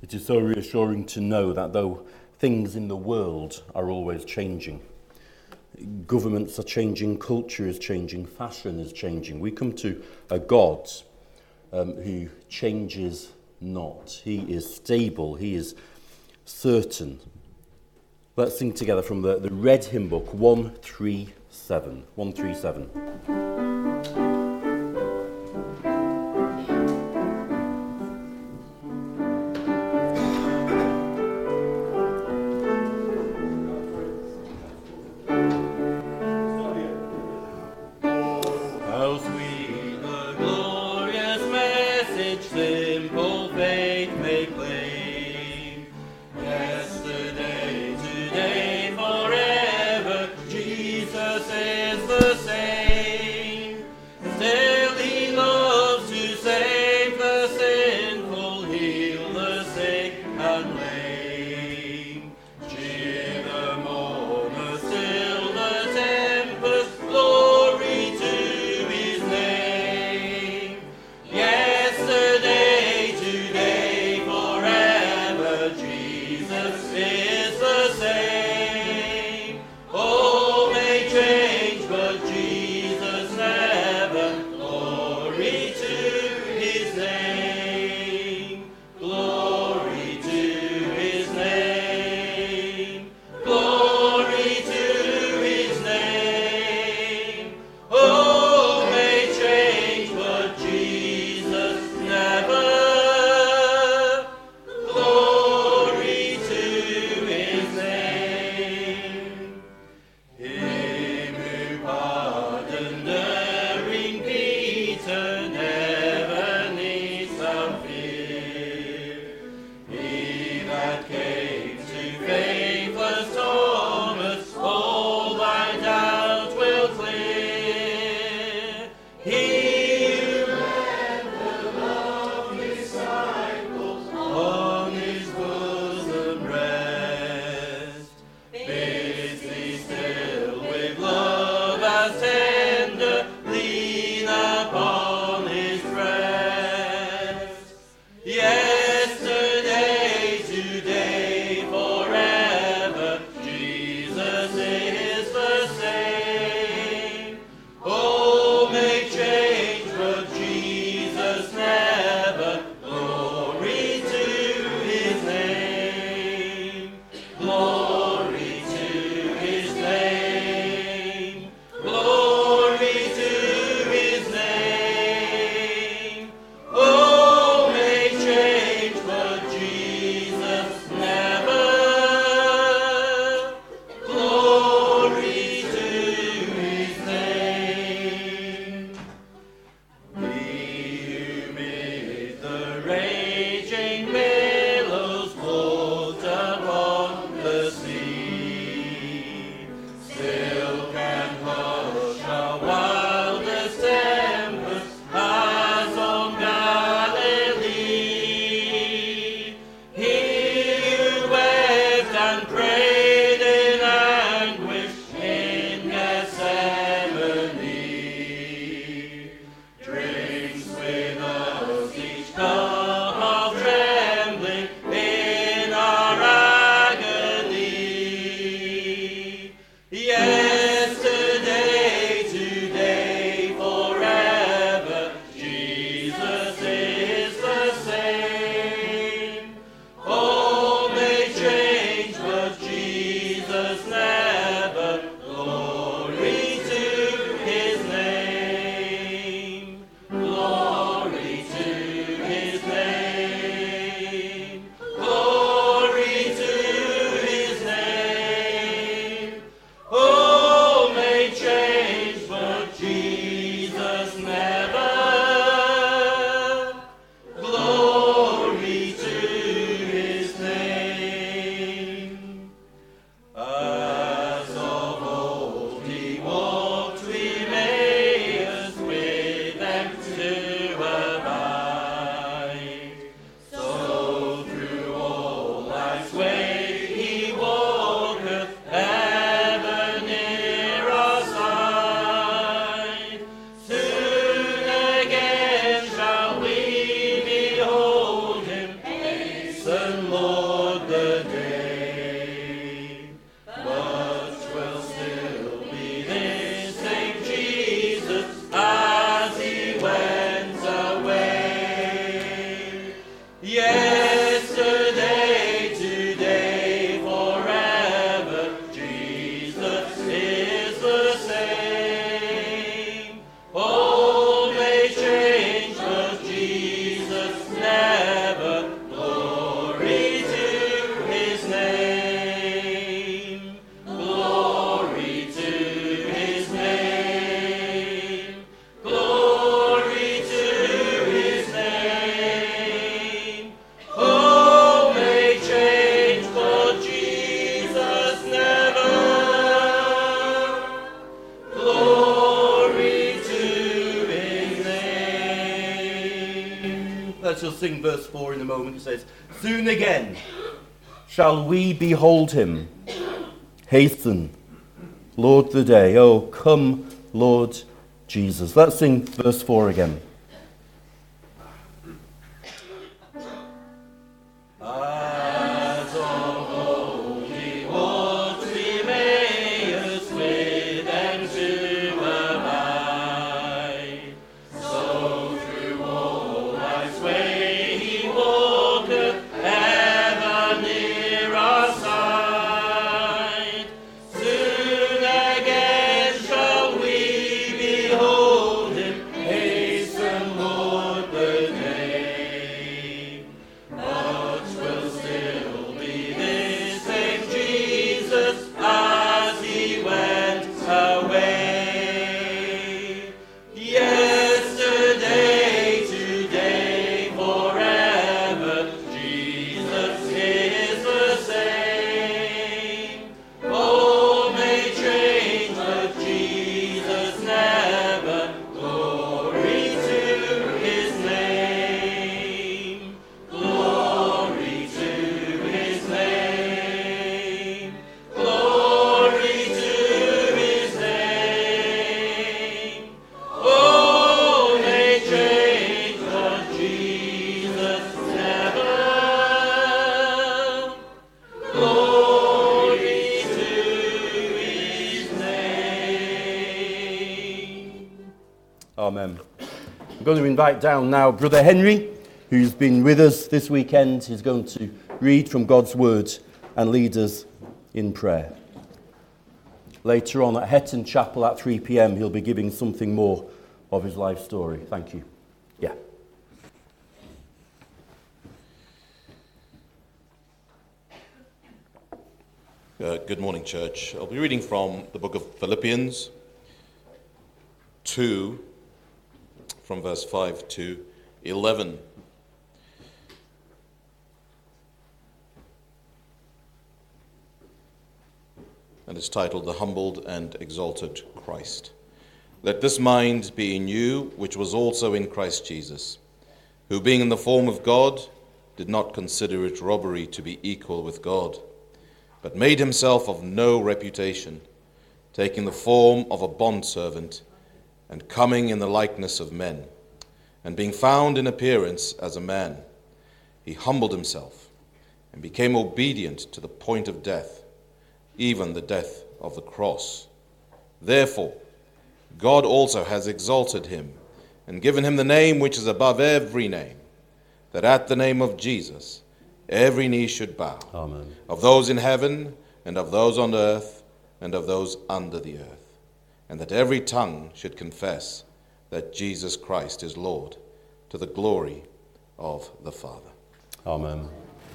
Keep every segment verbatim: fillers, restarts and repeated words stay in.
It is so reassuring to know that though things in the world are always changing, governments are changing, culture is changing, fashion is changing, we come to a God um, who changes not. He is stable, he is certain. Let's sing together from the, the Red Hymn Book one three seven. one three seven. Glory to Hasten, Lord, the day, but 'twill still be this same Jesus as he went away. Yesterday, today, forever, Jesus is the same. Old may change, but Jesus never. Glory to his name. Glory to his name. Glory to his name. Oh, may change, but Jesus never. Glory to his name. Let's just sing verse four in a moment. It says, soon again shall we behold him. Hasten, Lord, the day. Oh, come, Lord Jesus. Let's sing verse four again. As of old he was, we may us with and to abide. So through all life's way he walketh, ever near our side. Soon again shall we behold him. Hasten, Lord, the day. But 'twill still be this same Jesus as he went away. Yesterday, today, forever, Jesus is the same. Oh, may change, but Jesus never. Glory to his name. Glory to his name. Glory to his name. Oh, may change, but Jesus never. Glory to his name. Amen. I'm going to invite down now Brother Henry, who's been with us this weekend. He's going to read from God's Word and lead us in prayer. Later on at Hetton Chapel at three p.m, he'll be giving something more of his life story. Thank you. Yeah. Uh, good morning, church. I'll be reading from the book of Philippians two, from verse five to eleven. And it's titled, The Humbled and Exalted Christ. Let this mind be in you, which was also in Christ Jesus, who being in the form of God, did not consider it robbery to be equal with God, but made himself of no reputation, taking the form of a bondservant, and coming in the likeness of men, and being found in appearance as a man, he humbled himself, and became obedient to the point of death, even the death of the cross. Therefore, God also has exalted him, and given him the name which is above every name, that at the name of Jesus every knee should bow, Amen. Of those in heaven, and of those on earth, and of those under the earth, and that every tongue should confess that Jesus Christ is Lord, to the glory of the Father. Amen.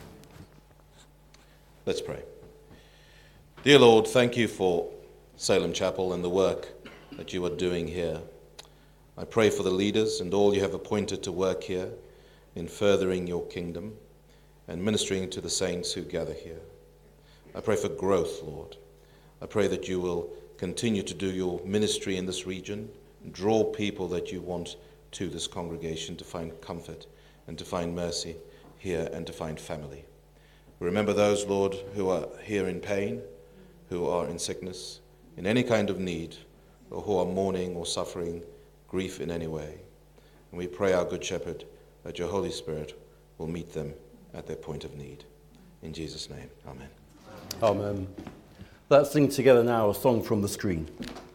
Let's pray. Dear Lord, thank you for Salem Chapel and the work that you are doing here. I pray for the leaders and all you have appointed to work here in furthering your kingdom and ministering to the saints who gather here. I pray for growth, Lord. I pray that you will continue to do your ministry in this region, and draw people that you want to this congregation to find comfort and to find mercy here and to find family. Remember those, Lord, who are here in pain, who are in sickness, in any kind of need, or who are mourning or suffering grief in any way. And we pray, our Good Shepherd, that your Holy Spirit will meet them at their point of need. In Jesus' name, amen. Amen. Let's sing together now a song from the screen.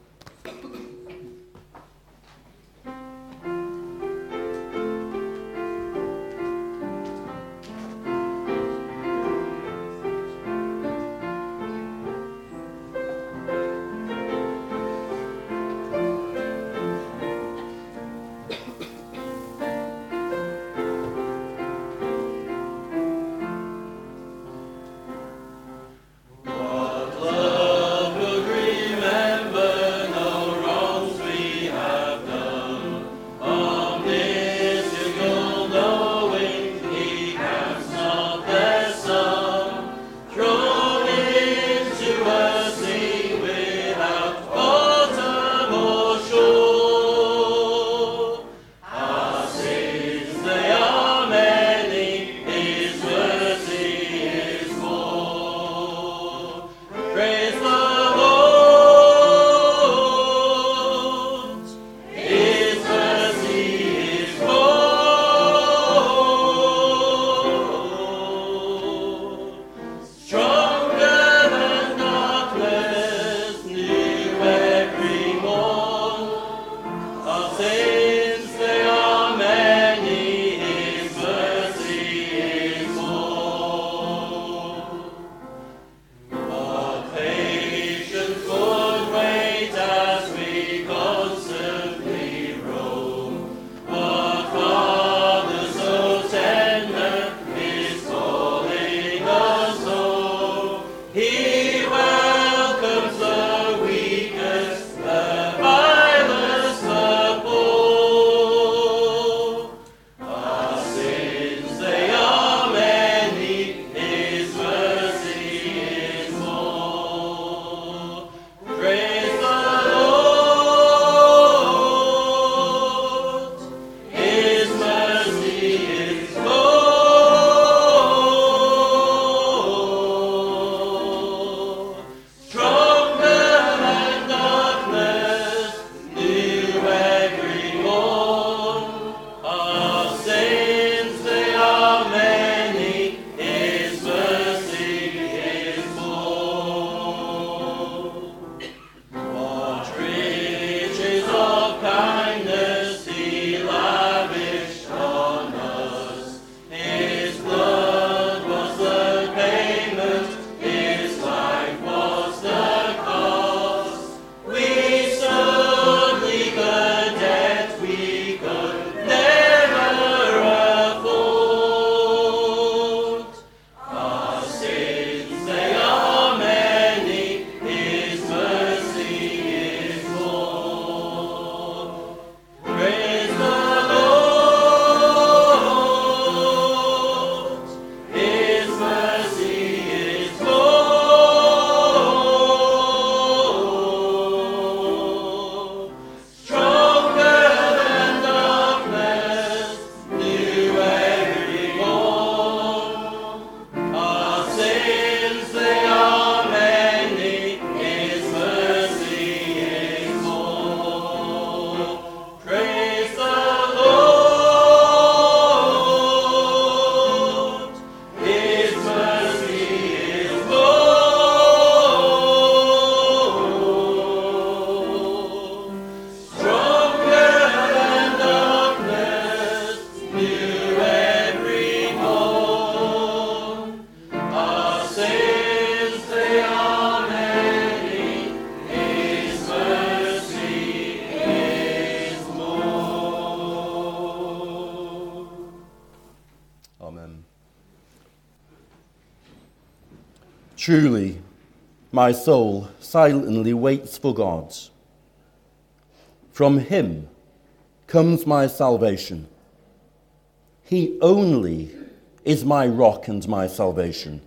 Truly, my soul silently waits for God. From him comes my salvation. He only is my rock and my salvation.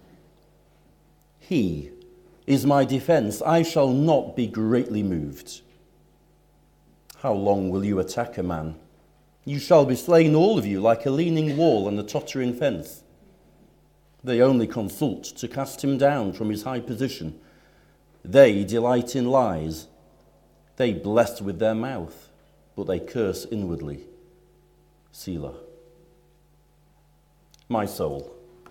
He is my defense. I shall not be greatly moved. How long will you attack a man? You shall be slain, all of you, like a leaning wall and a tottering fence. They only consult to cast him down from his high position. They delight in lies. They bless with their mouth, but they curse inwardly. Selah. My soul,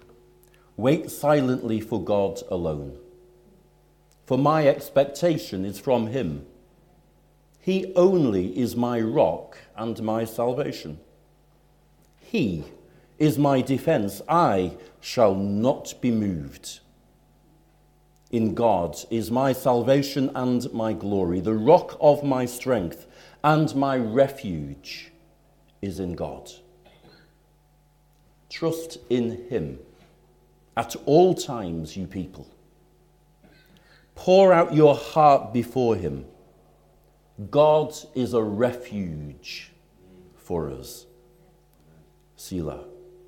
wait silently for God alone. For my expectation is from him. He only is my rock and my salvation. He is my defense. I shall not be moved. In God is my salvation and my glory. The rock of my strength and my refuge is in God. Trust in him at all times, you people. Pour out your heart before him. God is a refuge for us. Selah.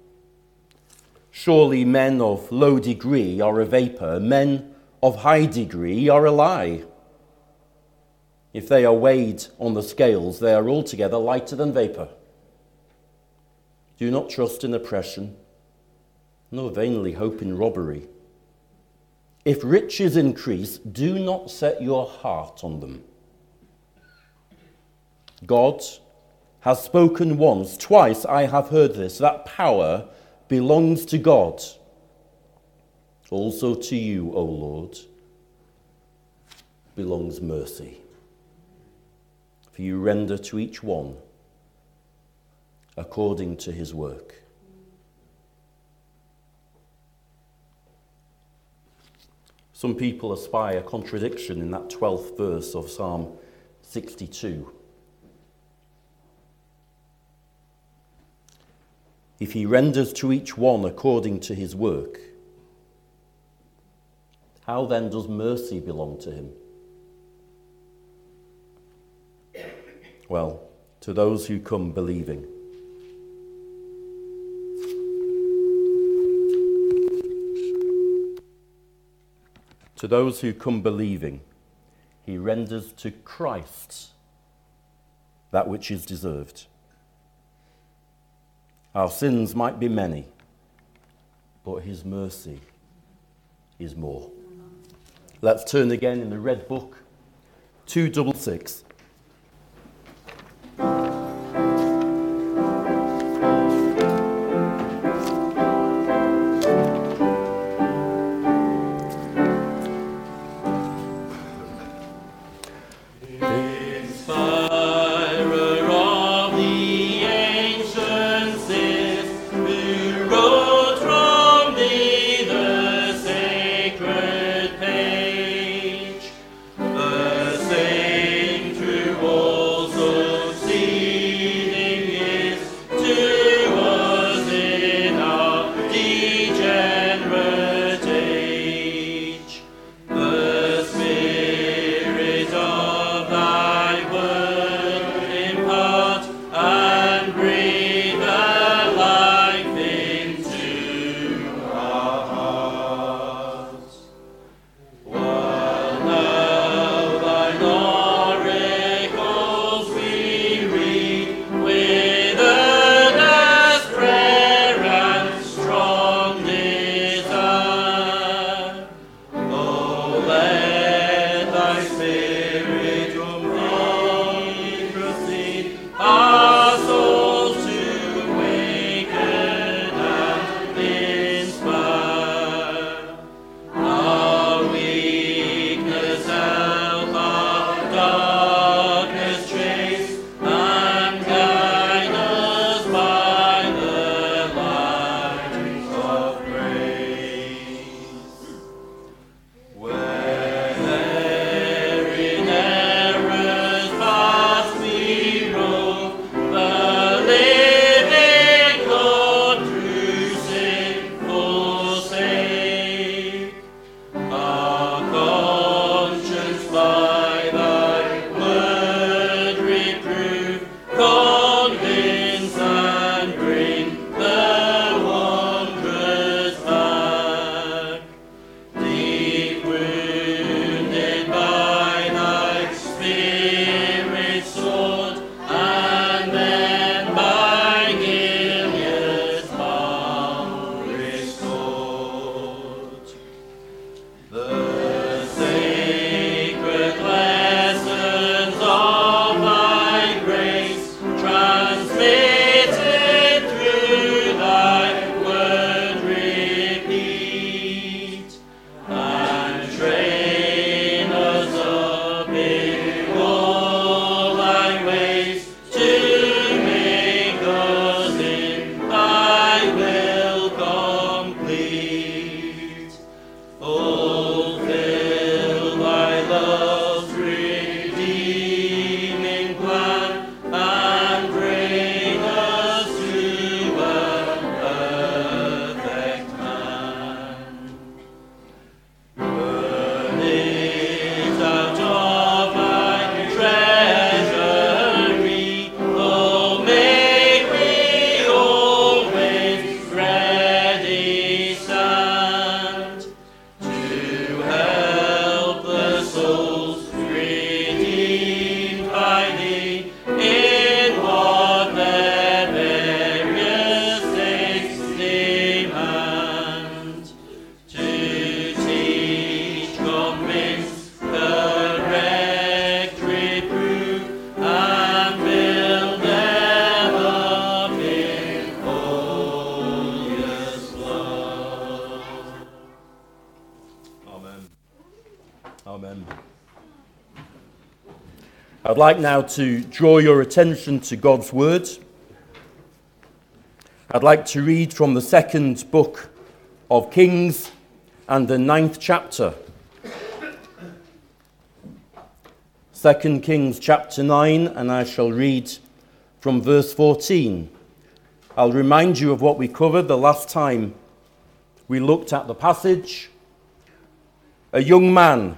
Surely men of low degree are a vapor, men of high degree are a lie. If they are weighed on the scales, they are altogether lighter than vapor. Do not trust in oppression, nor vainly hope in robbery. If riches increase, do not set your heart on them. God has spoken once, twice I have heard this, that power belongs to God. Also to you, O Lord, belongs mercy. For you render to each one according to his work. Some people espy a contradiction in that twelfth verse of Psalm sixty-two. If he renders to each one according to his work, how then does mercy belong to him? Well, to those who come believing. To those who come believing, he renders to Christ that which is deserved. Our sins might be many, but his mercy is more. Let's turn again in the red book, two sixty-six. The same truth. complete. Fulfill thy love's redeeming plan, and bring us to a perfect man. Burn it out of thy treasury, oh, make we always ready stand to help the souls redeemed by thee in what their various states demand. To teach, convince, correct, reprove, and build them up in holiest love. Amen. Amen. I'd like now to draw your attention to God's Word. I'd like to read from the second book of Kings and the ninth chapter. Second Kings chapter nine, and I shall read from verse fourteen. I'll remind you of what we covered the last time we looked at the passage. A young man,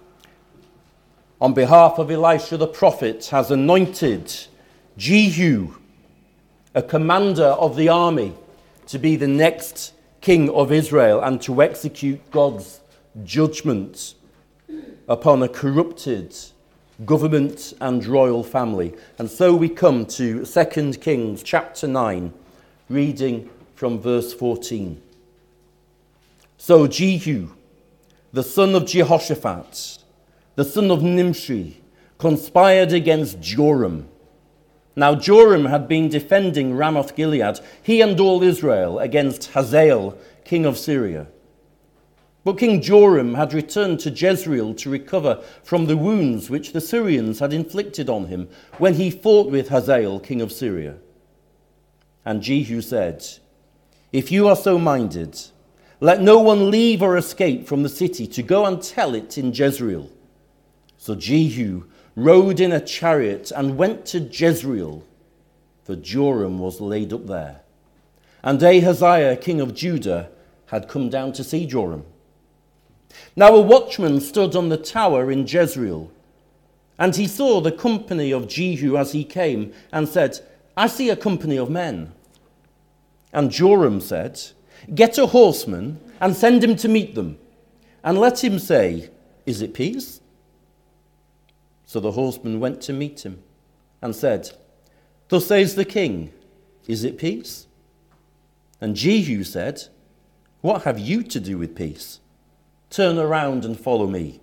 on behalf of Elisha the prophet, has anointed Jehu, a commander of the army, to be the next king of Israel and to execute God's judgment upon a corrupted government and royal family. And so we come to Second Kings chapter nine, reading from verse fourteen. So Jehu, the son of Jehoshaphat, the son of Nimshi, conspired against Joram. Now Joram had been defending Ramoth Gilead, he and all Israel, against Hazael, king of Syria. But King Joram had returned to Jezreel to recover from the wounds which the Syrians had inflicted on him when he fought with Hazael, king of Syria. And Jehu said, "If you are so minded, let no one leave or escape from the city to go and tell it in Jezreel." So Jehu rode in a chariot and went to Jezreel, for Joram was laid up there. And Ahaziah, king of Judah, had come down to see Joram. Now a watchman stood on the tower in Jezreel, and he saw the company of Jehu as he came, and said, "I see a company of men." And Joram said, "Get a horseman and send him to meet them, and let him say, 'Is it peace?'" So the horseman went to meet him and said, "Thus says the king, 'Is it peace?'" And Jehu said, "What have you to do with peace? Turn around and follow me."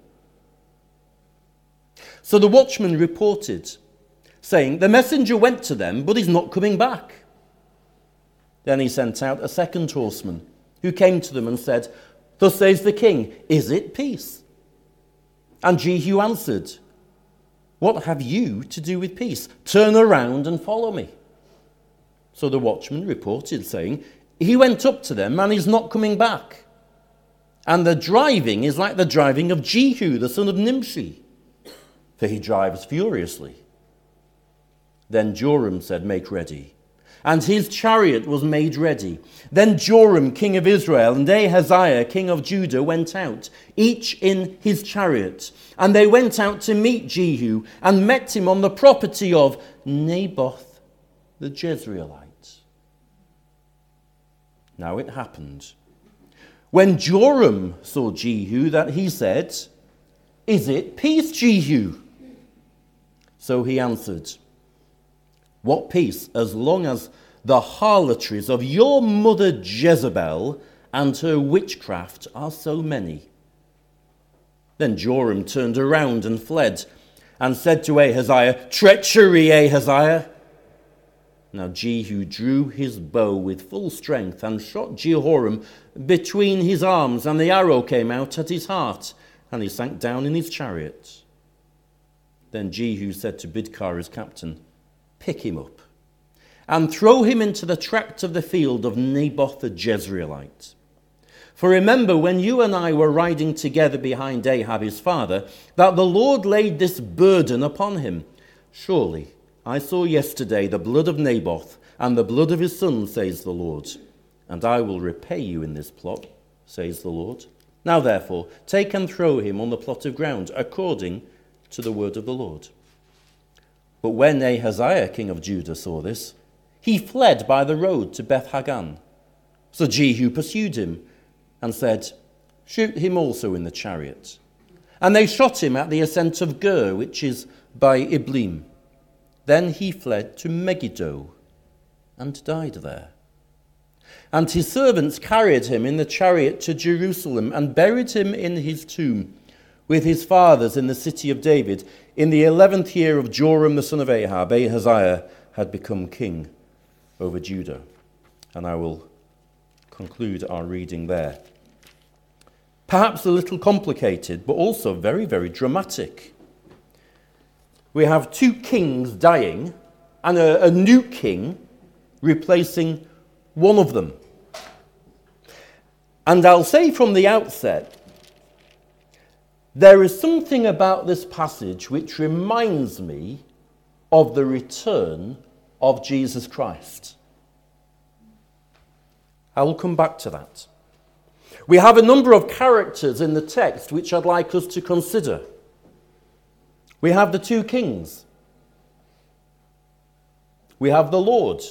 So the watchman reported, saying, "The messenger went to them, but is not coming back." Then he sent out a second horseman, who came to them and said, "Thus says the king, 'Is it peace?' And Jehu answered, "What have you to do with peace? Turn around and follow me." So the watchman reported, saying, "He went up to them and is not coming back. And the driving is like the driving of Jehu, the son of Nimshi, for he drives furiously." Then Joram said, "Make ready." And his chariot was made ready. Then Joram, king of Israel, and Ahaziah, king of Judah, went out, each in his chariot. And they went out to meet Jehu, and met him on the property of Naboth the Jezreelite. Now it happened, when Joram saw Jehu, that he said, "Is it peace, Jehu?" So he answered, "What peace, as long as the harlotries of your mother Jezebel and her witchcraft are so many?" Then Joram turned around and fled, and said to Ahaziah, "Treachery, Ahaziah!" Now Jehu drew his bow with full strength and shot Jehoram between his arms, and the arrow came out at his heart, and he sank down in his chariot. Then Jehu said to Bidkar his captain, "Pick him up, and throw him into the tract of the field of Naboth the Jezreelite. For remember, when you and I were riding together behind Ahab his father, that the Lord laid this burden upon him. Surely I saw yesterday the blood of Naboth and the blood of his son, says the Lord. And I will repay you in this plot, says the Lord. Now therefore, take and throw him on the plot of ground, according to the word of the Lord. But when Ahaziah, king of Judah, saw this, he fled by the road to Beth-Hagan. So Jehu pursued him and said, shoot him also in the chariot. And they shot him at the ascent of Gur, which is by Iblim. Then he fled to Megiddo and died there. And his servants carried him in the chariot to Jerusalem and buried him in his tomb with his fathers in the city of David. In the eleventh year of Joram the son of Ahab, Ahaziah had become king over Judah. And I will conclude our reading there. Perhaps a little complicated, but also very, very dramatic. We have two kings dying and a, a new king replacing one of them. And I'll say from the outset, there is something about this passage which reminds me of the return of Jesus Christ. I will come back to that. We have a number of characters in the text which I'd like us to consider. We have the two kings. We have the Lord.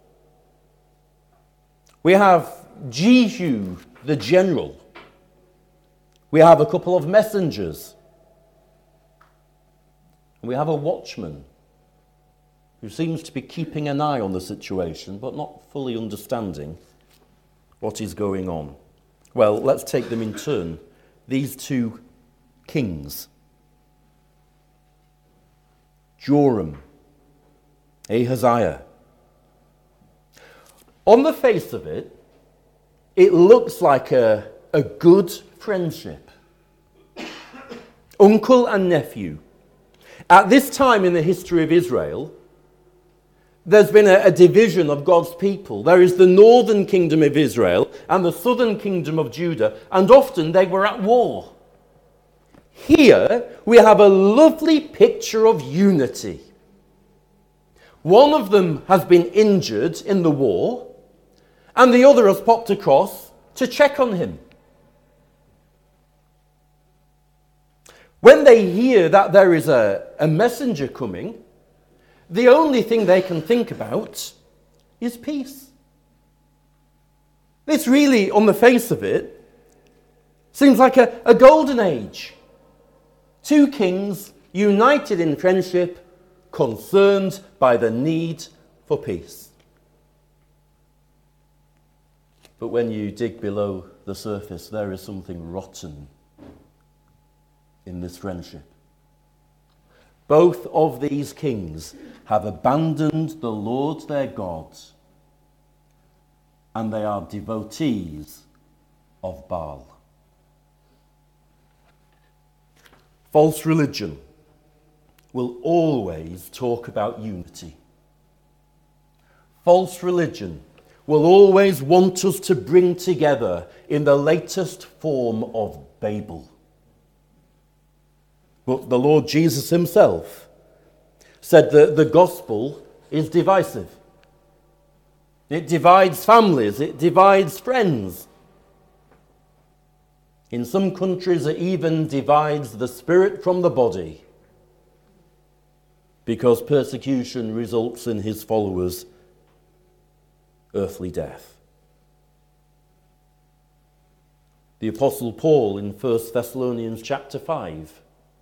We have Jehu, the general. We have a couple of messengers. And we have a watchman who seems to be keeping an eye on the situation, but not fully understanding what is going on. Well, let's take them in turn. These two kings. Joram, Ahaziah. On the face of it, it looks like a, a good friendship. Uncle and nephew. At this time in the history of Israel, there's been a, a division of God's people. There is the northern kingdom of Israel and the southern kingdom of Judah, and often they were at war. Here we have a lovely picture of unity. One of them has been injured in the war, and the other has popped across to check on him. When they hear that there is a, a messenger coming, the only thing they can think about is peace. This really, on the face of it, seems like a, a golden age. Two kings united in friendship, concerned by the need for peace. But when you dig below the surface, there is something rotten in this friendship. Both of these kings have abandoned the Lord their God, and they are devotees of Baal. False religion will always talk about unity. False religion will always want us to bring together in the latest form of Babel. But the Lord Jesus himself said that the gospel is divisive. It divides families, it divides friends. In some countries, it even divides the spirit from the body, because persecution results in his followers' earthly death. The Apostle Paul in First Thessalonians chapter five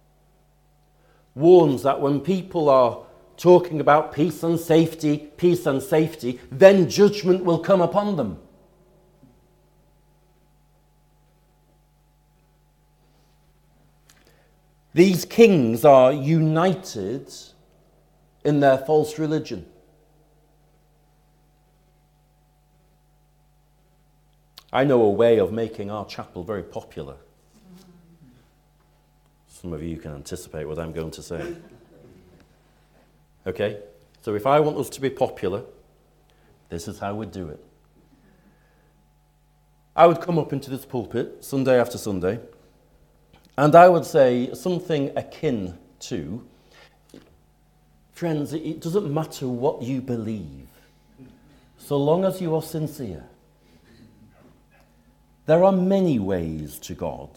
warns that when people are talking about peace and safety, peace and safety, then judgment will come upon them. These kings are united in their false religion. I know a way of making our chapel very popular. Some of you can anticipate what I'm going to say. Okay? So if I want us to be popular, this is how we do it. I would come up into this pulpit Sunday after Sunday, and I would say something akin to, friends, it doesn't matter what you believe, so long as you are sincere. There are many ways to God,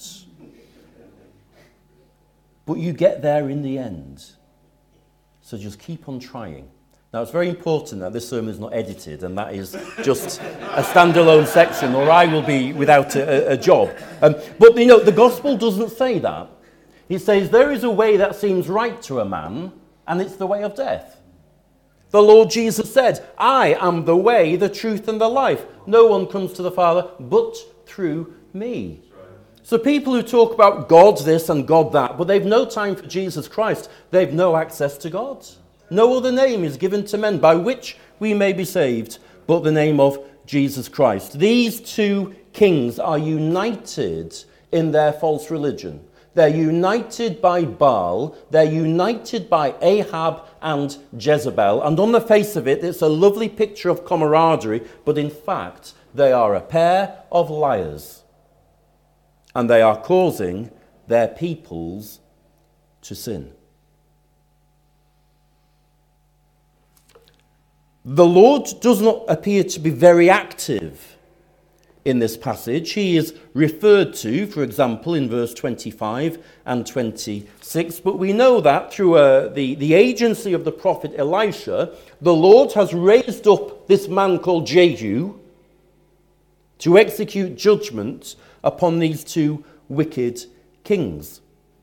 but you get there in the end. So just keep on trying. Now, it's very important that this sermon is not edited, and that is just a standalone section, or I will be without a, a job. Um, but, you know, the gospel doesn't say that. It says there is a way that seems right to a man, and it's the way of death. The Lord Jesus said, I am the way, the truth, and the life. No one comes to the Father but through me. So people who talk about God this and God that, but they've no time for Jesus Christ, they've no access to God. No other name is given to men by which we may be saved, but the name of Jesus Christ. These two kings are united in their false religion. They're united by Baal, they're united by Ahab and Jezebel, and on the face of it, it's a lovely picture of camaraderie, but in fact, they are a pair of liars, and they are causing their peoples to sin. The Lord does not appear to be very active in this passage. He is referred to, for example, in verse twenty-five and twenty-six, but we know that through uh, the, the agency of the prophet Elisha, the Lord has raised up this man called Jehu to execute judgment upon these two wicked kings.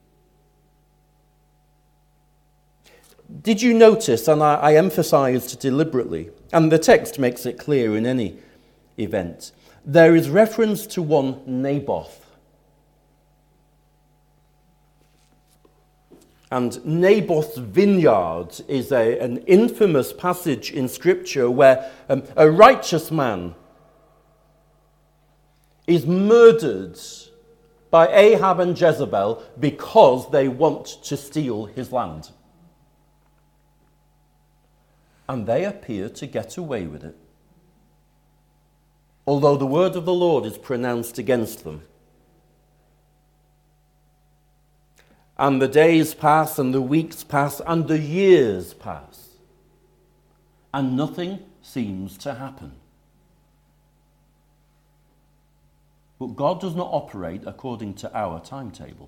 Did you notice, and I, I emphasized deliberately, and the text makes it clear in any event, there is reference to one Naboth. And Naboth's vineyard is a, an infamous passage in Scripture where um, a righteous man is murdered by Ahab and Jezebel because they want to steal his land. And they appear to get away with it, although the word of the Lord is pronounced against them. And the days pass, and the weeks pass, and the years pass, and nothing seems to happen. But God does not operate according to our timetable.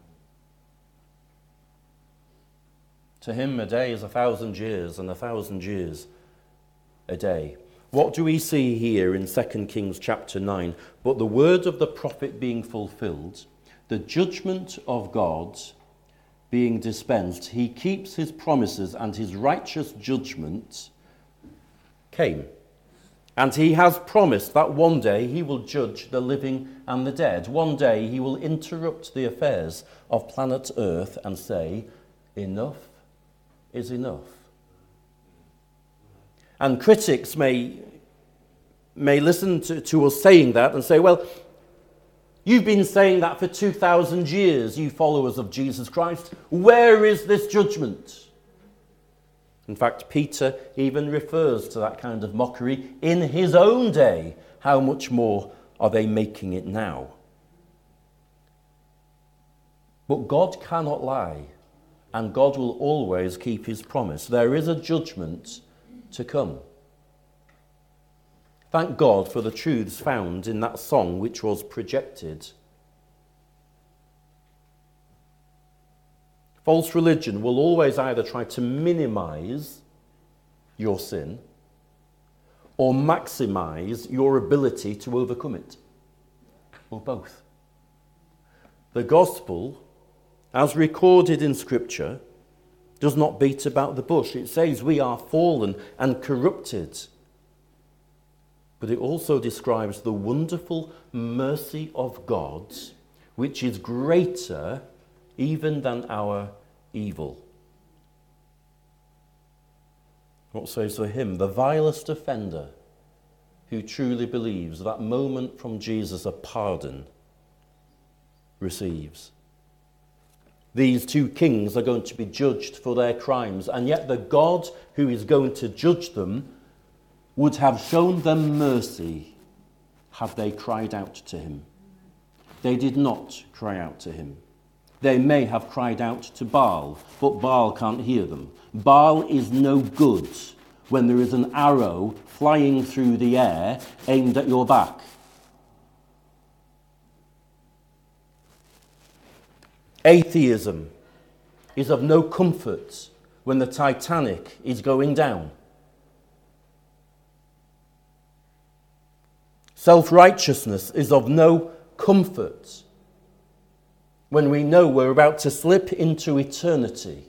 To him, a day is a thousand years, and a thousand years a day. What do we see here in Second Kings chapter nine? But the word of the prophet being fulfilled, the judgment of God being dispensed, he keeps his promises, and his righteous judgment came. And he has promised that one day he will judge the living and the dead. One day he will interrupt the affairs of planet Earth and say, enough is enough. And critics may, may listen to, to us saying that and say, well, you've been saying that for two thousand years, you followers of Jesus Christ. Where is this judgment? In fact, Peter even refers to that kind of mockery in his own day. How much more are they making it now? But God cannot lie, and God will always keep his promise. There is a judgment to come. Thank God for the truths found in that song which was projected. False religion will always either try to minimize your sin or maximize your ability to overcome it, or both. The gospel, as recorded in Scripture, does not beat about the bush. It says we are fallen and corrupted. But it also describes the wonderful mercy of God, which is greater even than our evil. What says the hymn? The vilest offender who truly believes that moment from Jesus a pardon receives. These two kings are going to be judged for their crimes, and yet the God who is going to judge them would have shown them mercy have they cried out to him. They did not cry out to him. They may have cried out to Baal, but Baal can't hear them. Baal is no good when there is an arrow flying through the air aimed at your back. Atheism is of no comfort when the Titanic is going down. Self-righteousness is of no comfort when we know we're about to slip into eternity.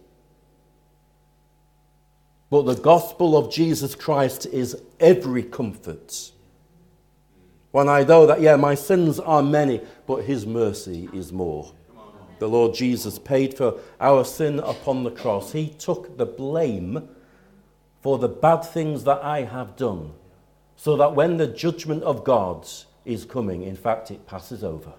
But the gospel of Jesus Christ is every comfort. When I know that, yeah, my sins are many, but his mercy is more. The Lord Jesus paid for our sin upon the cross. He took the blame for the bad things that I have done, so that when the judgment of God is coming, in fact, it passes over.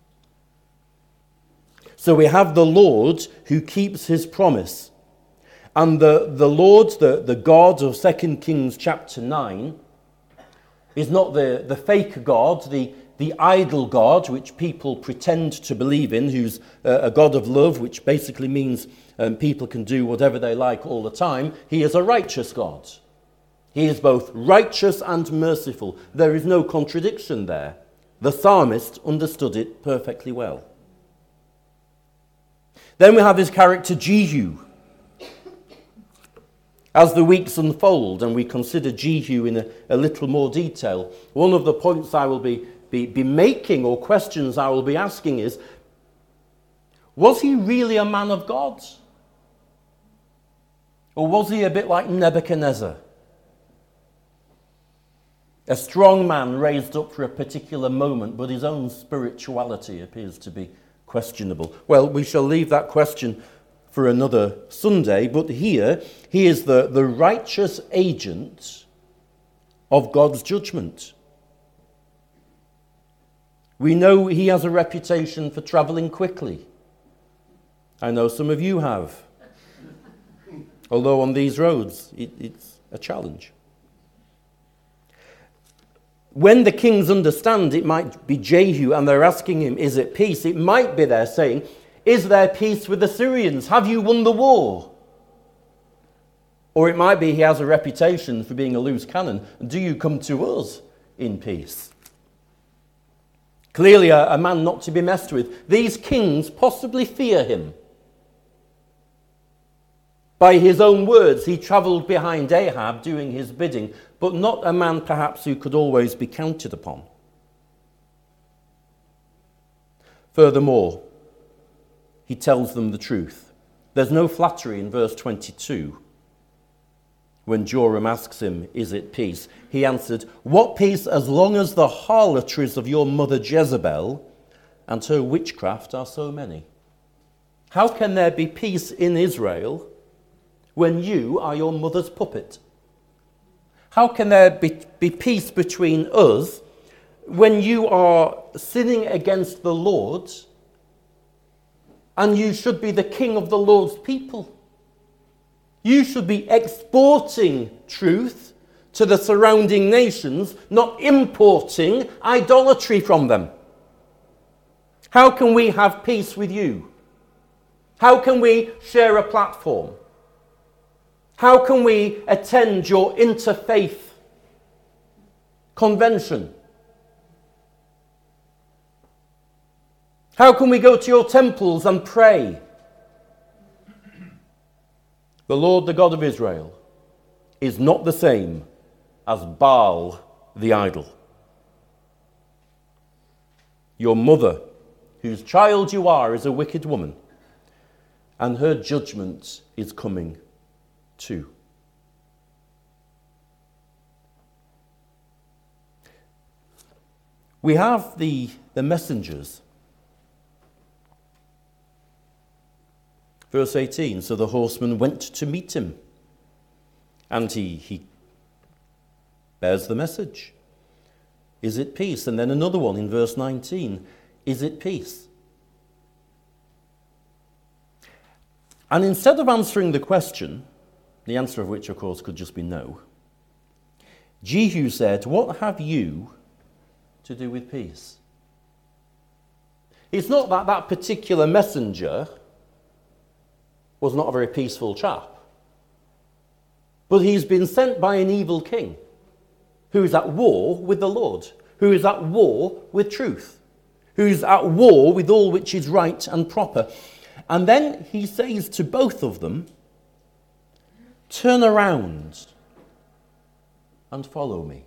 So we have the Lord who keeps his promise. And the, the Lord, the, the God of Second Kings chapter nine, is not the, the fake God, the, the idol God, which people pretend to believe in, who's a, a God of love, which basically means um, people can do whatever they like all the time. He is a righteous God. He is both righteous and merciful. There is no contradiction there. The psalmist understood it perfectly well. Then we have his character Jehu. As the weeks unfold and we consider Jehu in a, a little more detail, one of the points I will be, be, be making, or questions I will be asking, is, was he really a man of God? Or was he a bit like Nebuchadnezzar? A strong man raised up for a particular moment, but his own spirituality appears to be questionable. Well, we shall leave that question for another Sunday, but here he is the, the righteous agent of God's judgment. We know he has a reputation for travelling quickly. I know some of you have. Although on these roads, it, it's a challenge. When the kings understand it might be Jehu and they're asking him, is it peace? It might be they're saying, is there peace with the Syrians? Have you won the war? Or it might be he has a reputation for being a loose cannon. Do you come to us in peace? Clearly a, a man not to be messed with. These kings possibly fear him. By his own words, he travelled behind Ahab doing his bidding, but not a man perhaps who could always be counted upon. Furthermore, he tells them the truth. There's no flattery in verse twenty-two. When Joram asks him, is it peace? He answered, what peace as long as the harlotries of your mother Jezebel and her witchcraft are so many? How can there be peace in Israel when you are your mother's puppet? How can there be, be peace between us when you are sinning against the Lord and you should be the king of the Lord's people? You should be exporting truth to the surrounding nations, not importing idolatry from them. How can we have peace with you? How can we share a platform? How can we attend your interfaith convention? How can we go to your temples and pray? The Lord, the God of Israel, is not the same as Baal, the idol. Your mother, whose child you are, is a wicked woman, and her judgment is coming too. We have the, the messengers. Verse eighteen, so the horseman went to meet him, and he, he bears the message. Is it peace? And then another one in verse nineteen, is it peace? And instead of answering the question, the answer of which, of course, could just be no, Jehu said, what have you to do with peace? It's not that that particular messenger was not a very peaceful chap, but he's been sent by an evil king who is at war with the Lord, who is at war with truth, who is at war with all which is right and proper. And then he says to both of them, turn around and follow me.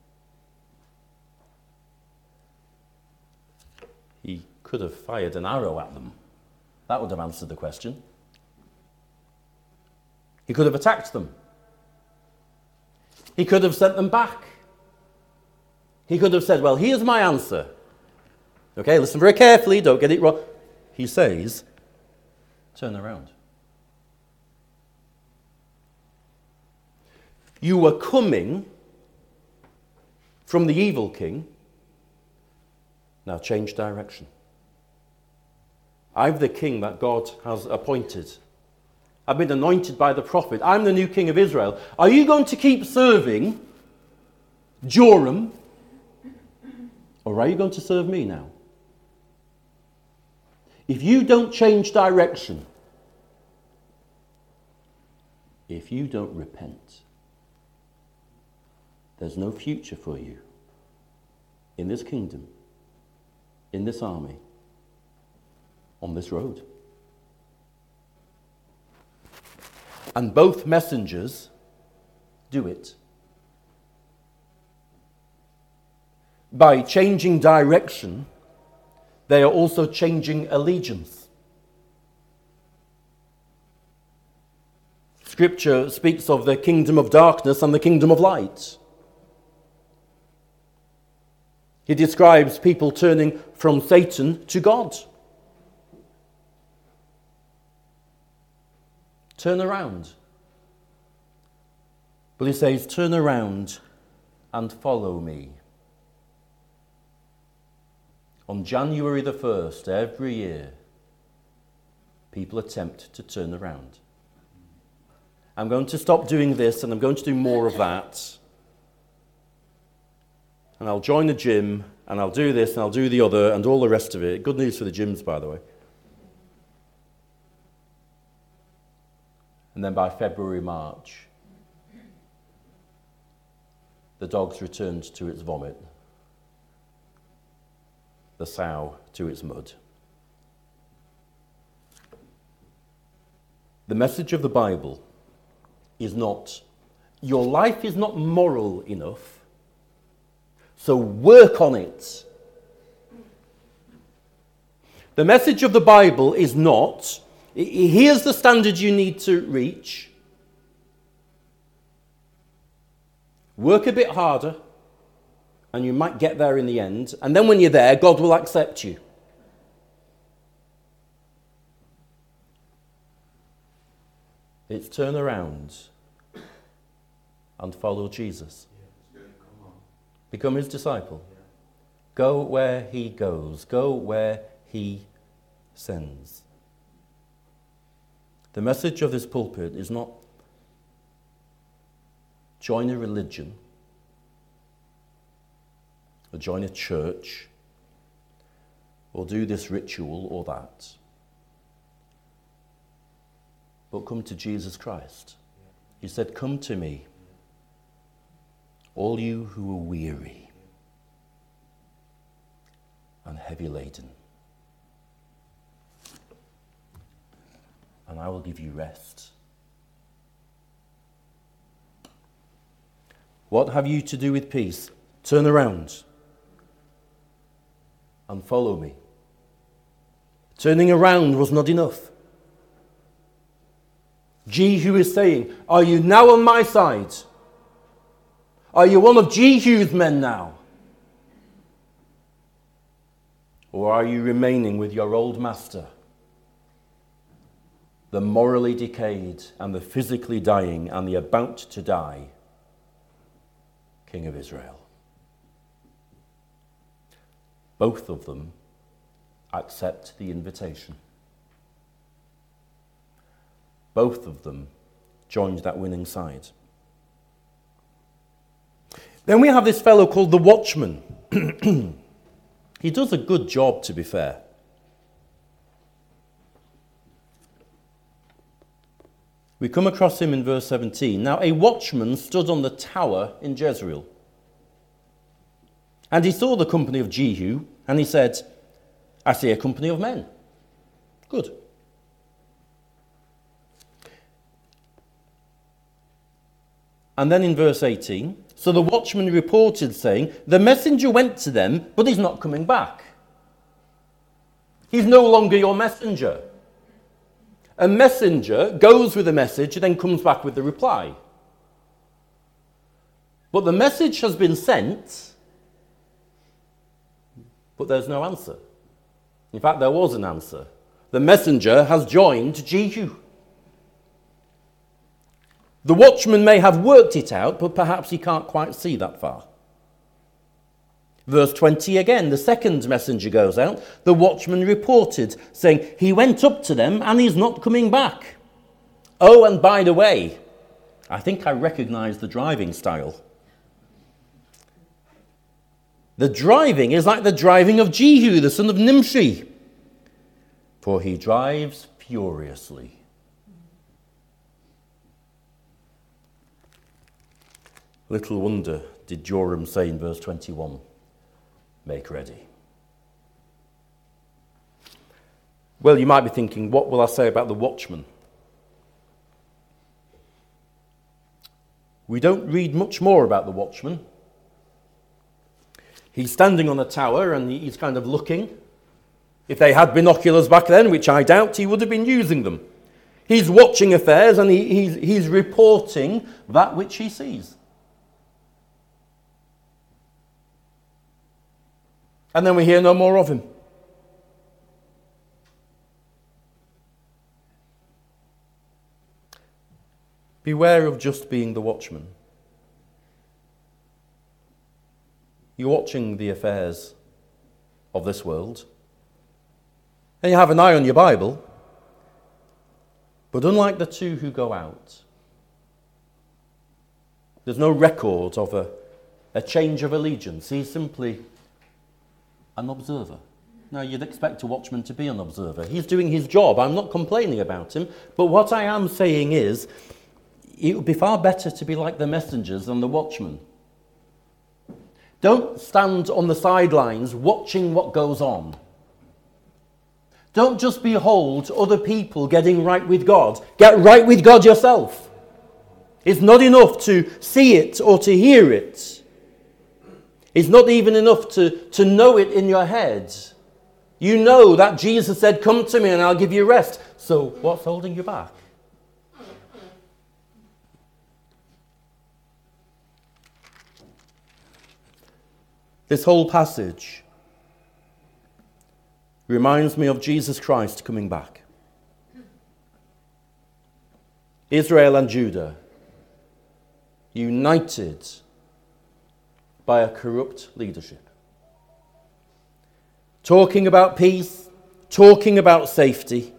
He could have fired an arrow at them. That would have answered the question. He could have attacked them. He could have sent them back. He could have said, well, here's my answer. Okay, listen very carefully, don't get it wrong. He says, turn around. You were coming from the evil king. Now change direction. I'm the king that God has appointed. I've been anointed by the prophet. I'm the new king of Israel. Are you going to keep serving Joram, or are you going to serve me now? If you don't change direction, if you don't repent, there's no future for you in this kingdom, in this army, on this road. And both messengers do it. By changing direction, they are also changing allegiance. Scripture speaks of the kingdom of darkness and the kingdom of light. He describes people turning from Satan to God. Turn around. But he says, turn around and follow me. On January the first, every year, people attempt to turn around. I'm going to stop doing this and I'm going to do more of that. And I'll join the gym and I'll do this and I'll do the other and all the rest of it. Good news for the gyms, by the way. And then by February, March, the dog's returned to its vomit, the sow to its mud. The message of the Bible is not, your life is not moral enough, so work on it. The message of the Bible is not, here's the standard you need to reach. Work a bit harder, and you might get there in the end. And then when you're there, God will accept you. It's turn around and follow Jesus. Become his disciple. Go where he goes. Go where he sends. The message of this pulpit is not join a religion or join a church or do this ritual or that, but come to Jesus Christ. He said, come to me, all you who are weary and heavy laden, and I will give you rest. What have you to do with peace? Turn around and follow me. Turning around was not enough. Jehu is saying, are you now on my side? Are you one of Jehu's men now? Or are you remaining with your old master, the morally decayed and the physically dying and the about to die King of Israel? Both of them accept the invitation. Both of them joined that winning side. Then we have this fellow called the watchman. he does a good job, to be fair. We come across him in verse seventeen. Now a watchman stood on the tower in Jezreel. And he saw the company of Jehu, and he said, I see a company of men. Good. And then in verse eighteen, so the watchman reported, saying, the messenger went to them, but he's not coming back. He's no longer your messenger. A messenger goes with a message and then comes back with the reply. But the message has been sent, but there's no answer. In fact, there was an answer. The messenger has joined Jehu. The watchman may have worked it out, but perhaps he can't quite see that far. Verse twenty again, the second messenger goes out. The watchman reported, saying, he went up to them and he's not coming back. Oh, and by the way, I think I recognize the driving style. The driving is like the driving of Jehu, the son of Nimshi, for he drives furiously. Little wonder did Joram say in verse twenty-one, make ready. Well, you might be thinking, what will I say about the watchman? We don't read much more about the watchman. He's standing on a tower and he's kind of looking. If they had binoculars back then, which I doubt, he would have been using them. He's watching affairs and he, he's, he's reporting that which he sees. And then we hear no more of him. Beware of just being the watchman. You're watching the affairs of this world, and you have an eye on your Bible, but unlike the two who go out, there's no record of a, a change of allegiance. He's simply an observer. Now, you'd expect a watchman to be an observer. He's doing his job. I'm not complaining about him. But what I am saying is, it would be far better to be like the messengers than the watchmen. Don't stand on the sidelines watching what goes on. Don't just behold other people getting right with God. Get right with God yourself. It's not enough to see it or to hear it. It's not even enough to, to know it in your head. You know that Jesus said, come to me and I'll give you rest. So what's holding you back? This whole passage reminds me of Jesus Christ coming back. Israel and Judah, united by a corrupt leadership. Talking about peace, talking about safety.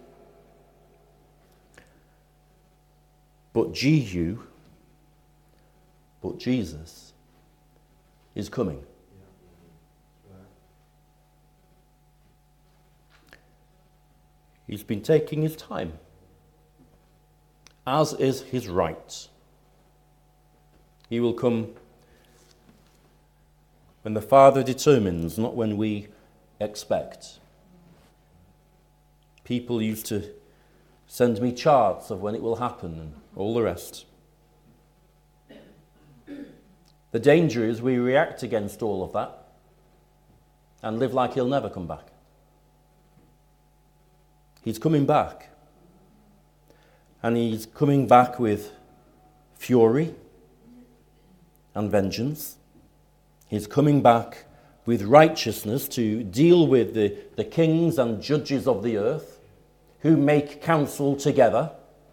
But Jehu, but Jesus is coming. He's been taking his time, as is his right. He will come when the Father determines, not when we expect. People used to send me charts of when it will happen and all the rest. The danger is we react against all of that and live like he'll never come back. He's coming back. And he's coming back with fury and vengeance. He's coming back with righteousness to deal with the, the kings and judges of the earth who make counsel together.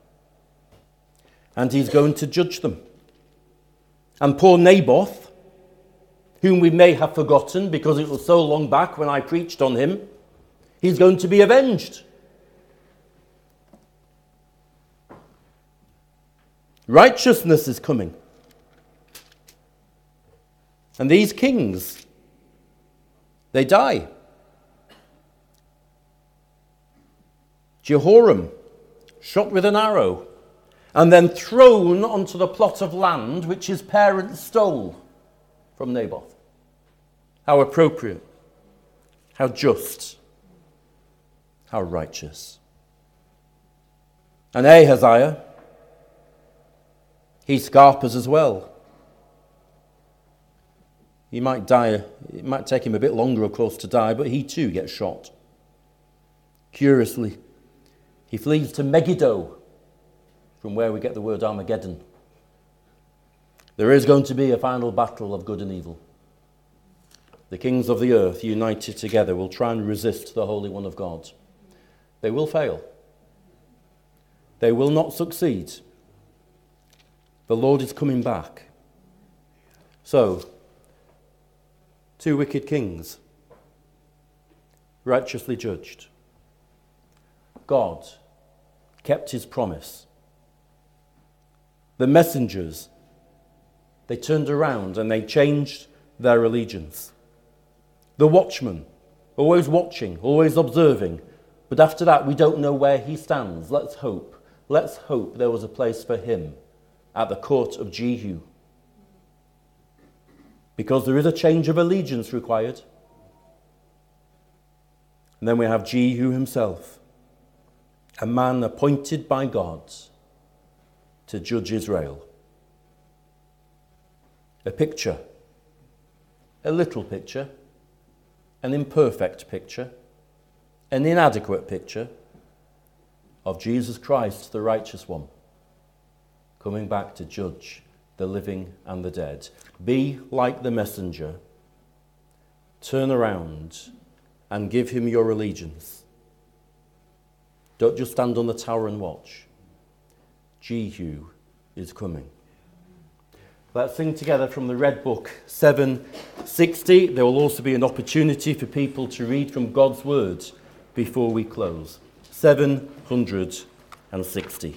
And he's going to judge them. And poor Naboth, whom we may have forgotten because it was so long back when I preached on him, he's going to be avenged. Righteousness is coming. And these kings They die. Jehoram, shot with an arrow, and then thrown onto the plot of land which his parents stole from Naboth. How appropriate, how just, how righteous. And Ahaziah, he scarpers as well. He might die, it might take him a bit longer, of course, to die, but he too gets shot. Curiously, he flees to Megiddo, from where we get the word Armageddon. There is going to be a final battle of good and evil. The kings of the earth, united together, will try and resist the Holy One of God. They will fail. They will not succeed. The Lord is coming back. So, two wicked kings, righteously judged. God kept his promise. The messengers, they turned around and they changed their allegiance. The watchman, always watching, always observing, but after that we don't know where he stands. Let's hope, let's hope there was a place for him at the court of Jehu. Because there is a change of allegiance required. And then we have Jehu himself, a man appointed by God to judge Israel. A picture, a little picture, an imperfect picture, an inadequate picture of Jesus Christ, the righteous one, coming back to judge the living and the dead. Be like the messenger. Turn around and give him your allegiance. Don't just stand on the tower and watch. Jehu is coming. Let's sing together from the Red Book seven sixty. There will also be an opportunity for people to read from God's Word before we close. seven sixty.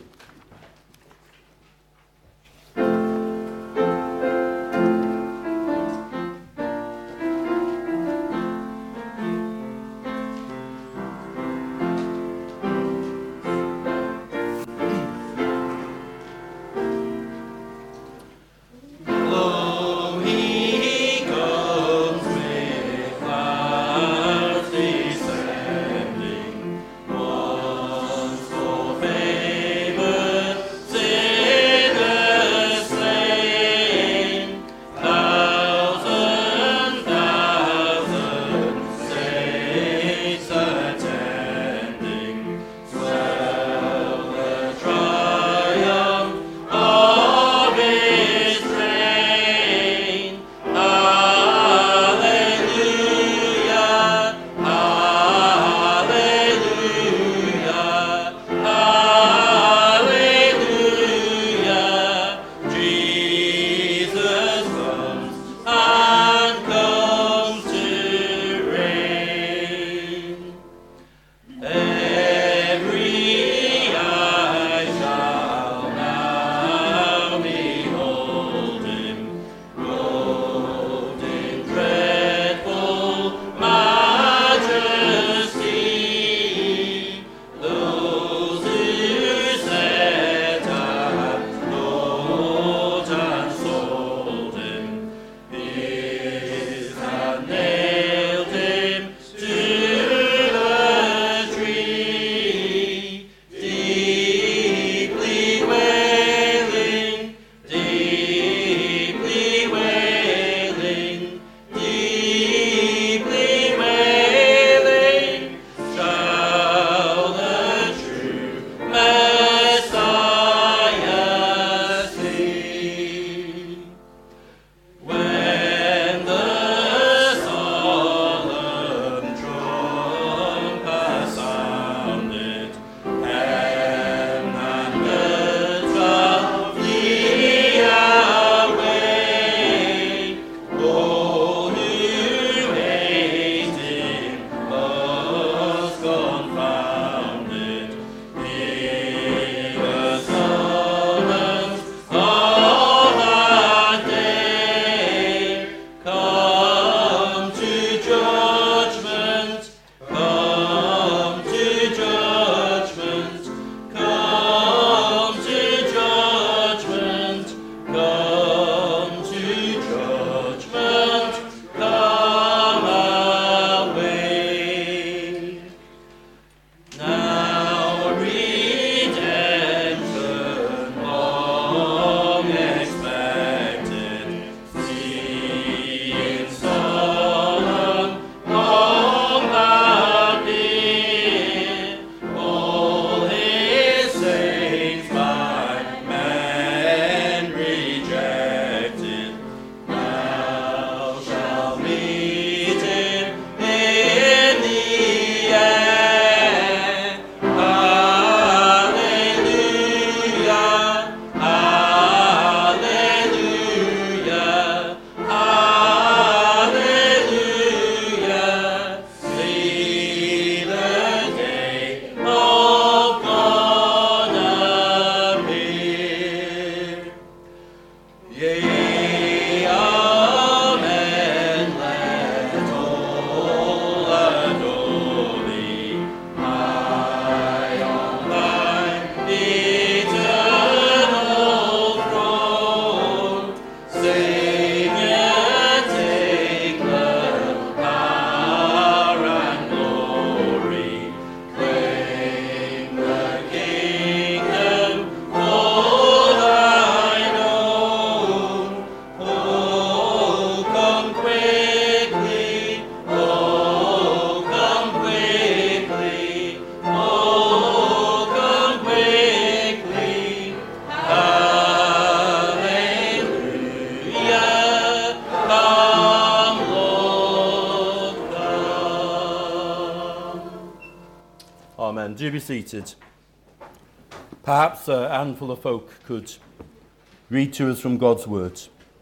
Amen. Do be seated. Perhaps uh, Anne Fuller Folk could read to us from God's word.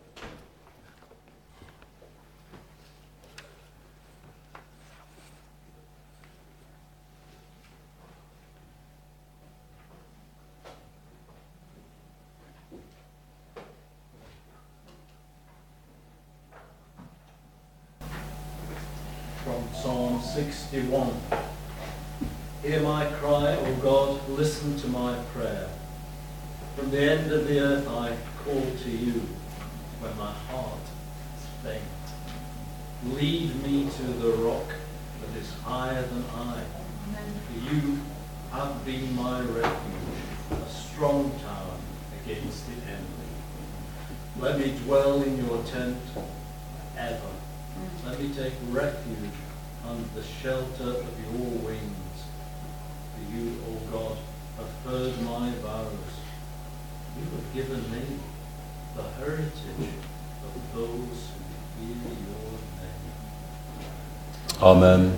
From Psalm sixty-one. Hear my cry, O God, listen to my prayer. From the end of the earth I call to you when my heart is faint. Lead me to the rock that is higher than I. For you have been my refuge, a strong tower against the enemy. Let me dwell in your tent ever. Let me take refuge under the shelter of your wings. For you, O God, have heard my vows. You have given me the heritage of those who fear your name. Amen.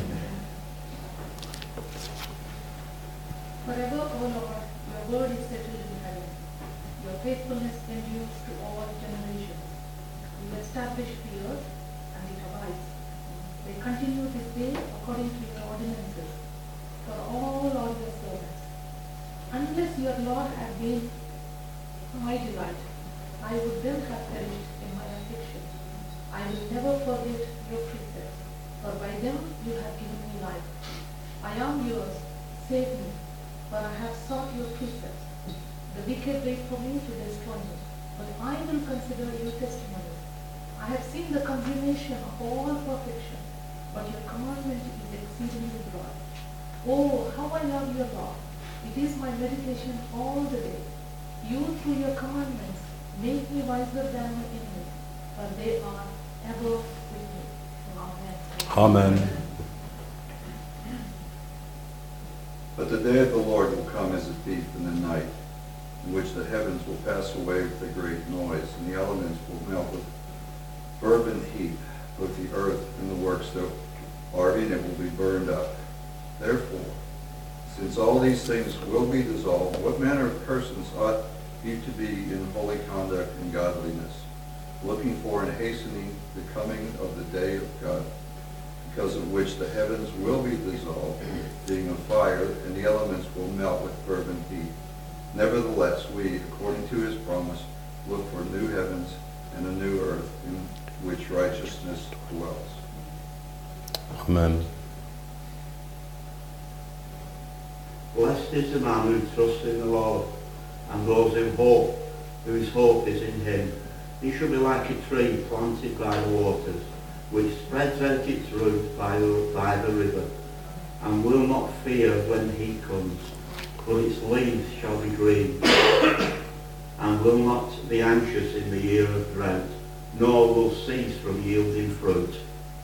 Forever, O Lord, your word is settled in heaven. Your faithfulness endures to all generations. You establish the earth, and it abides. They continue this day according to your ordinances, for all are your servants. Unless your Lord had been my delight, I would then have perished in my affliction. I will never forget your precepts, for by them you have given me life. I am yours, save me, for I have sought your precepts. The wicked wait for me to destroy me, but I will consider your testimonies. I have seen the consummation of all perfection, but your commandment is exceedingly broad. Oh, how I love your law! It is my meditation all the day. You, through your commandments, make me wiser than my enemies, for they are ever with me. Amen. Amen. But the day of the Lord will come as a thief in the night, in which the heavens will pass away with a great noise, and the elements will melt with fervent heat. Both the earth and the works that are in it will be burned up. Therefore, since all these things will be dissolved, what manner of persons ought you to be in holy conduct and godliness, looking for and hastening the coming of the day of God, because of which the heavens will be dissolved, being of fire, and the elements will melt with fervent heat. Nevertheless, we, according to his promise, look for new heavens and a new earth in which righteousness dwells. Amen. Blessed is the man who trusts in the Lord, and those who hope, whose hope is in him. He shall be like a tree planted by the waters, which spreads out its roots by the, by the river, and will not fear when heat comes, for its leaves shall be green, and will not be anxious in the year of drought, nor will cease from yielding fruit.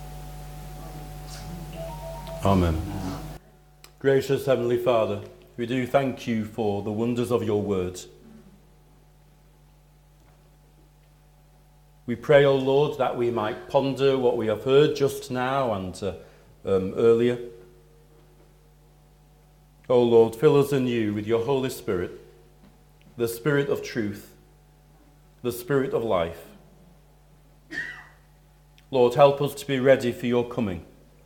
Amen. Gracious Heavenly Father, we do thank you for the wonders of your word. We pray, O Lord, that we might ponder what we have heard just now and uh, um, earlier. O Lord, fill us anew with your Holy Spirit, the Spirit of truth, the Spirit of life. Lord, help us to be ready for your coming.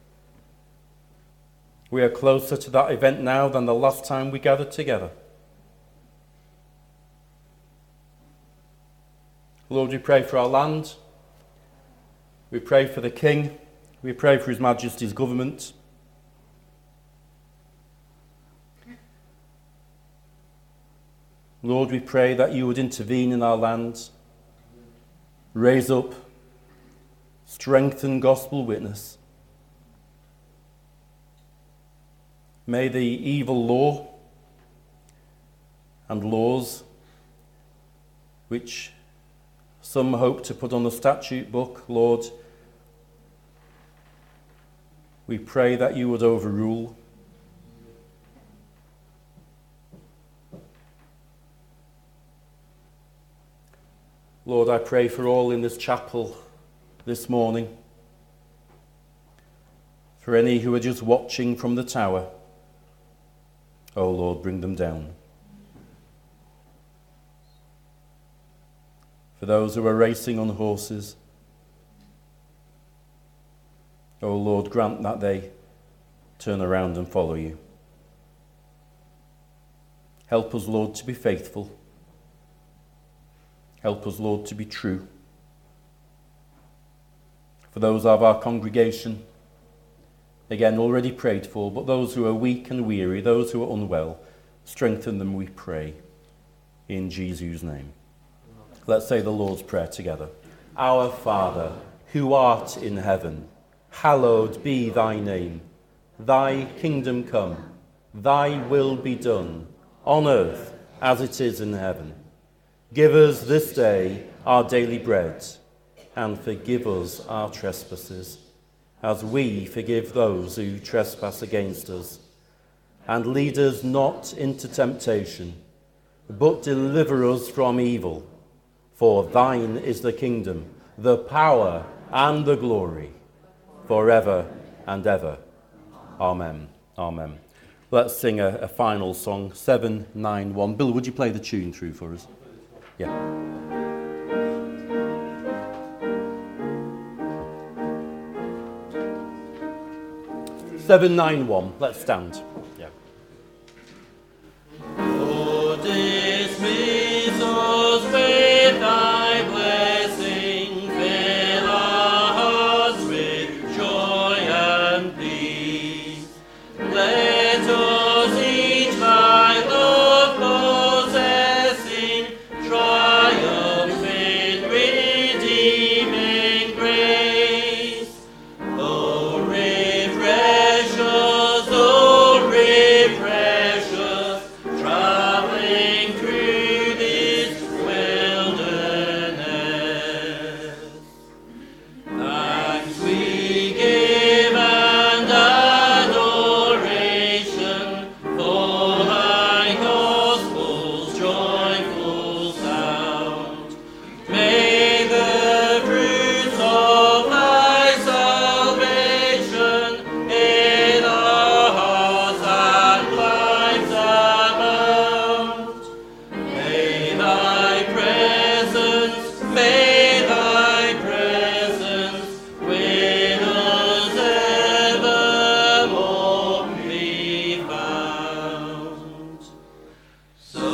We are closer to that event now than the last time we gathered together. Lord, we pray for our land. We pray for the King. We pray for His Majesty's government. Lord, we pray that you would intervene in our land, raise up, strengthen gospel witness. May the evil law and laws which some hope to put on the statute book, Lord, we pray that you would overrule. Lord, I pray for all in this chapel this morning, for any who are just watching from the tower. O Lord, bring them down. For those who are racing on horses, O Lord, grant that they turn around and follow you. Help us, Lord, to be faithful. Help us, Lord, to be true. For those of our congregation, again, already prayed for, but those who are weak and weary, those who are unwell, strengthen them, we pray, in Jesus' name. Let's say the Lord's Prayer together. Our Father, who art in heaven, hallowed be thy name. Thy kingdom come, thy will be done, on earth as it is in heaven. Give us this day our daily bread, and forgive us our trespasses, as we forgive those who trespass against us. And lead us not into temptation, but deliver us from evil. For thine is the kingdom, the power, and the glory, forever and ever. Amen. Amen. Let's sing a, a final song, seven nine one. Bill, would you play the tune through for us? Yeah. seven nine one. Let's stand. Yeah. Oh, dismiss us with thy blessing, fill our hearts with joy and peace. Let us each thy love possessing, triumph in redeeming grace. Oh, refresh us, oh, refresh us, traveling through this wilderness. Thanks we give and adoration for thy gospel's joyful sound. May the fruits of thy salvation in our hearts and lives abound. May thy presence, may thy presence with us evermore be found. So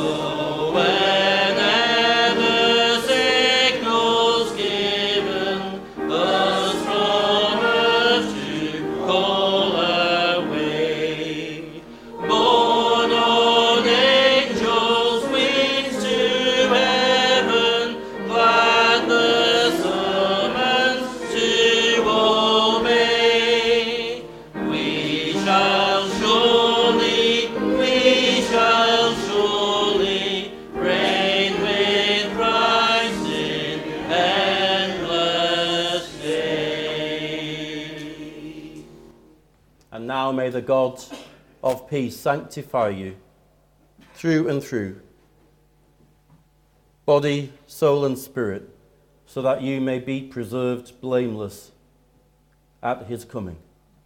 whenever signals given us from earth to call away, borne on angels' wings to heaven, glad the summons to obey. We shall surely, we shall surely reign with Christ in endless day. And now may the God of peace sanctify you through and through, body, soul, and spirit, so that you may be preserved blameless at his coming.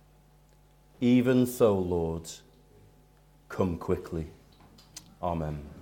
Even so, Lord, come quickly. Amen.